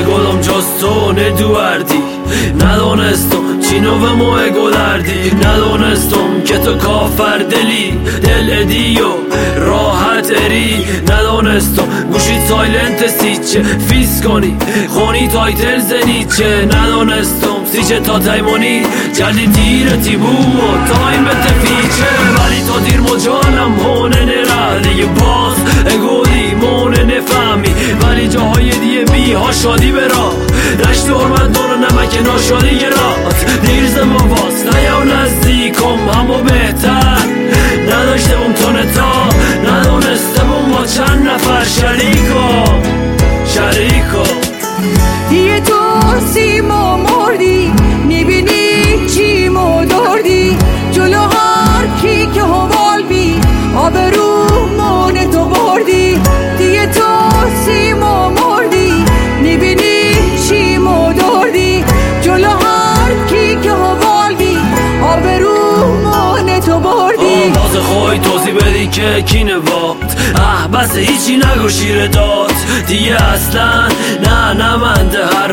گلم جز تو ندوردی ندانستم چی نوه موه گلردی ندانستم که تو کافر دلی دل ادی و راحت اری ندانستم گوشی سایلنت سیچه فیس کنی خونی تایتل زنیچه ندانستم سیچه تا تایمونی جلی دیر تیبو و تایم تفیچه ولی تا دیر مجالم هونه نره دیگه باز اگودی مونه نفهمی ولی جاهای دیگه بی ها شادی برا رشت حرمت دور نمک ناشادی گرات دیر زمان واست نیا نزدیکم همو بهتر نداشته بوم تو نتا ندانسته بوم با چند نفر شریکو دیگه تو سیما مردی میبینی چی مدردی جلو هر کی که حوال بی آبرومون تو بردی دیگه تو سیما مردی میبینی چی مدردی جلو هر کی که حوال بی آبرومون تو بردی باز خوی توضیح بدی که کی نوات بس هیچی نگو شیر داد دیگه اصلا نه منده